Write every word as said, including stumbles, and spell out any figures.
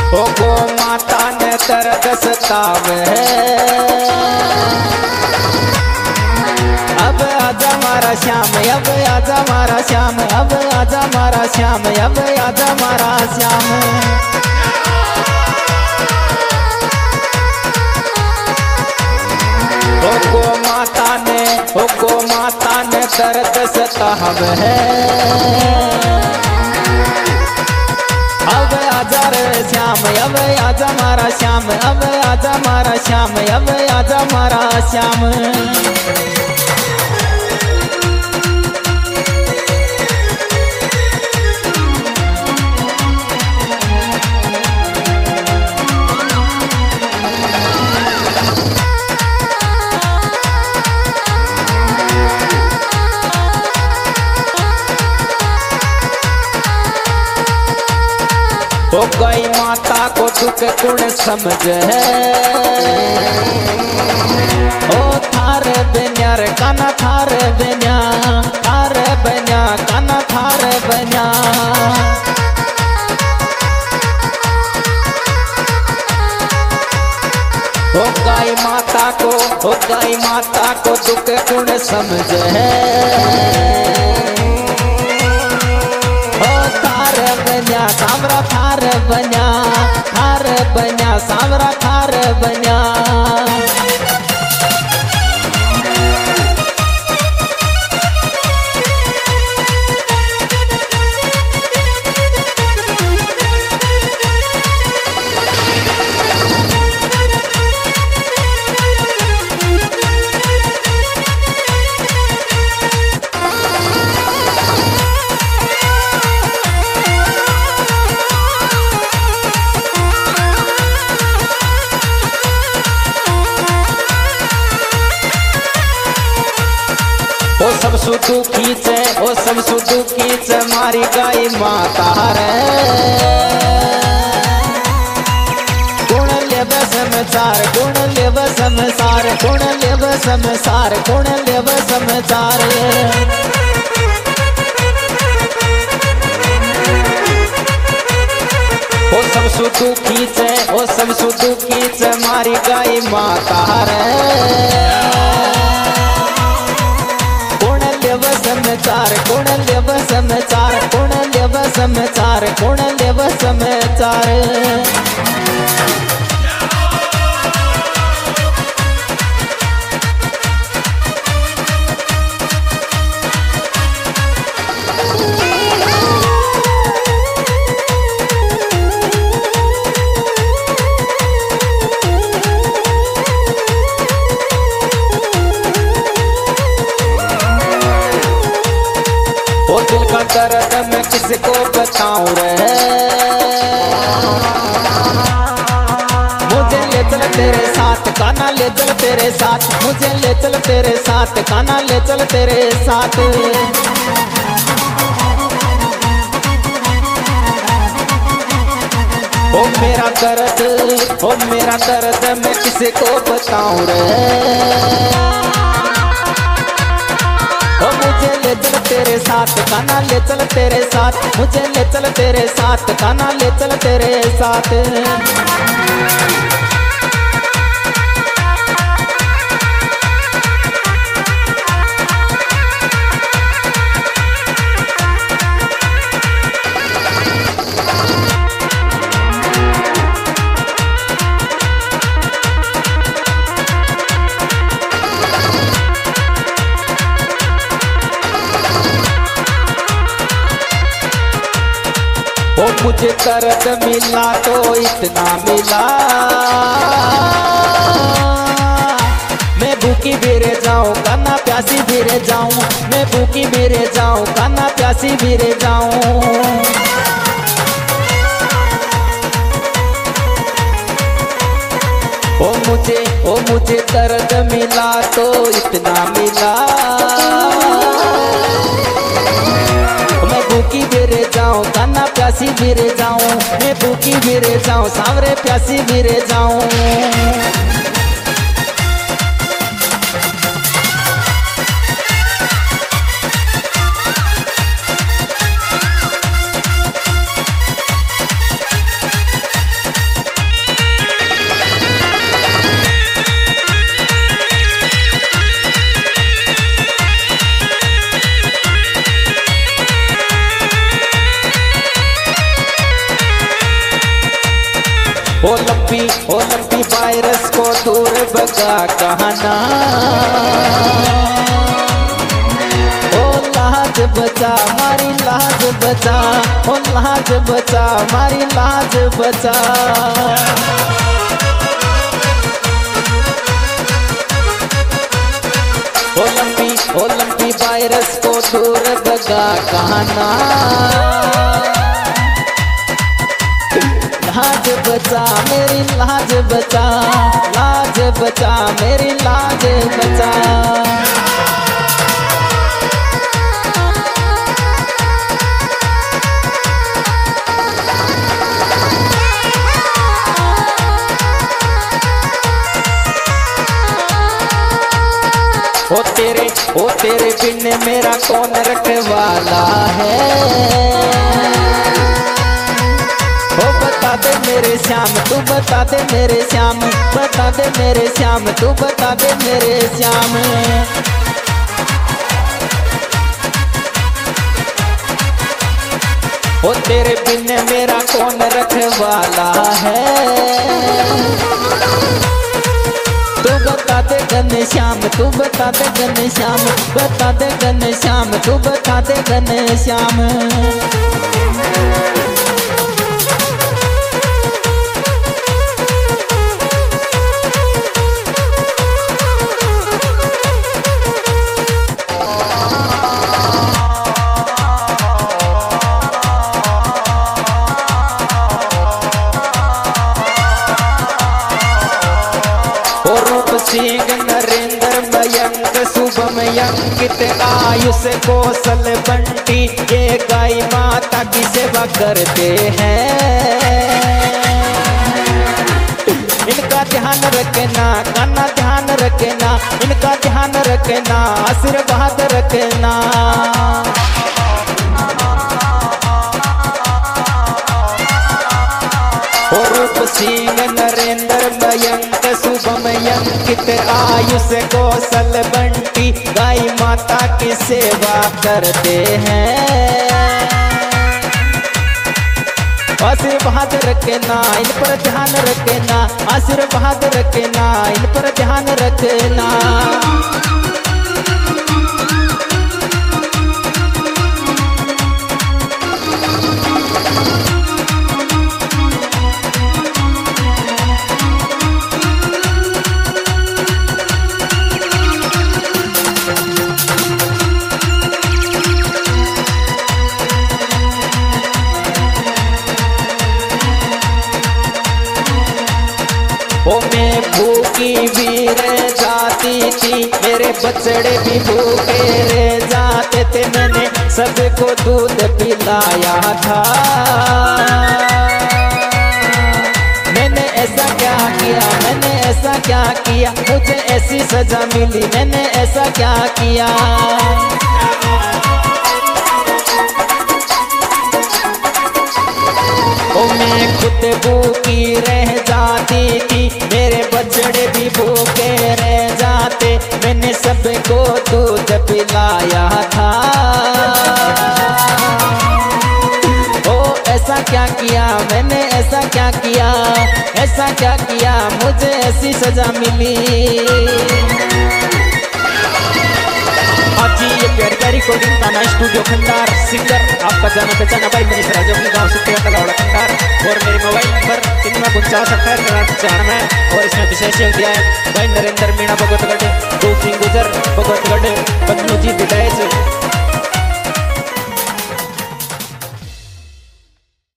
ओ गो माता ने दर्द सतावे, अब आजा मारा श्याम, अब आजा मारा श्याम, अब आजा मारा श्याम, अब आजा मारा श्याम। ओ गो माता ने, ओ गो माता ने दर्द सतावे है, अब आजा रे श्याम, अब आजा मारा श्याम, अब आजा मारा श्याम, अब आजा मारा श्याम। ओ गई माता को दुख गुण समझे, ओ थारे बन्या रे काना, थारे बन्या, थारे बन्या काना, थारे बन्या। ओ गई माता को, ओ गई माता को दुख गुण समझे, बन्या सामरा थार बन्या, थार बन्या सामरा थार बन्या। ओ सब सुदु खींचे, ओ सब सुदु खींचे मारी गाय माता रे, गुण लेव समचार, गुण लेव समसार, गुण लेव समसार, गुण लेव समचार। ओ सब सुदु खींचे, ओ सब सुदु खींचे मारी गाय माता रे, समचार, गुण लेव समचार, गुण लेव समचार, गुण लेव समचार। दिल का दर्द मैं किसको बताऊं रे, मुझे ले चल तेरे साथ काना, ले चल तेरे साथ, मुझे ले चल तेरे साथ काना, ले चल तेरे साथ। ओ मेरा दर्द, ओ मेरा दर्द मैं किसको बताऊं रे, ओ मुझे ले चल तेरे साथ काना, ले चल तेरे साथ, मुझे ले चल तेरे साथ काना, ले चल तेरे साथ। ओ मुझे दर्द मिला तो इतना मिला, मैं भूखी भी रह जाऊं काना, प्यासी भी रह जाऊं, मैं भूखी भी रह जाऊं काना, प्यासी भी रह जाऊं। ओ मुझे, ओ मुझे दर्द मिला तो इतना मिला, मैं भूखी भी रह जाऊं काना, प्यासी भी रह जाऊं, मैं भूखी भी रह जाऊं सांवरे, प्यासी भी रह जाऊं। ओ लंबी ओ लंबी वायरस को दूर भगा कहना, ओ लाज बचा मारी लाज बचा, ओ लाज बचा मारी लाज बचा। ओ लंबी ओ लंबी वायरस को दूर भगा कहना, लाज बचा मेरी लाज बचा, लाज बचा मेरी लाज बचा। ओ तेरे ओ तेरे बिन मेरा कौन रखवाला है, ओ बता दे मेरे श्याम तू बता दे मेरे श्याम, बता दे मेरे श्याम तू बता दे मेरे श्याम। ओ तेरे बिन मेरा कौन रखवाला है, तू बता दे घनश्याम तू बता दे घनश्याम, बता दे घनश्याम तू बता दे घनश्याम। सिंह नरेंद्र मयंक शुभम अंकित आयुष कौशल बंटी, ये गाय माता की सेवा करते हैं। इनका ध्यान रखना काना ध्यान रखना, इनका ध्यान रखना आशीर्वाद रखना। रूप सिंह नरेंद्र मयंक शुभम अंकित आयुष कौशल बंटी, गाय माता की सेवा करते हैं। आशीर्वाद रखना इन पर ध्यान रखना, आशीर्वाद रखना इन पर ध्यान रखना। ओ मैं भूखी भी रह जाती थी, मेरे बछड़े भी भूखे रह जाते थे, मैंने सबको दूध पिलाया था। मैंने ऐसा क्या किया मैंने ऐसा क्या किया, मुझे ऐसी सजा मिली मैंने ऐसा क्या किया। ओ मैं खुद भूखी रह जाती थी, मेरे बछड़े भी भूखे रह जाते, मैंने सबको दूध पिलाया था। ओ ऐसा क्या किया मैंने ऐसा क्या किया, ऐसा क्या किया मुझे ऐसी सजा मिली। आज ये प्यारी प्यारी रिकॉर्डिंग ताना स्टूडियो खंडार, सिंगर आपका जाना पहचाना भाई मनीष राजा अपने गाँव से तलावड़ा खंडार, और मेरे मोबाइल नंबर तिनवा उनचास अठारह चार में, और इसमें विशेष योग दिया है भाई नरेंद्र मीणा भगवतगढ़, दो सिंह गुजर भगवतगढ़, पन्नू जी दिलायच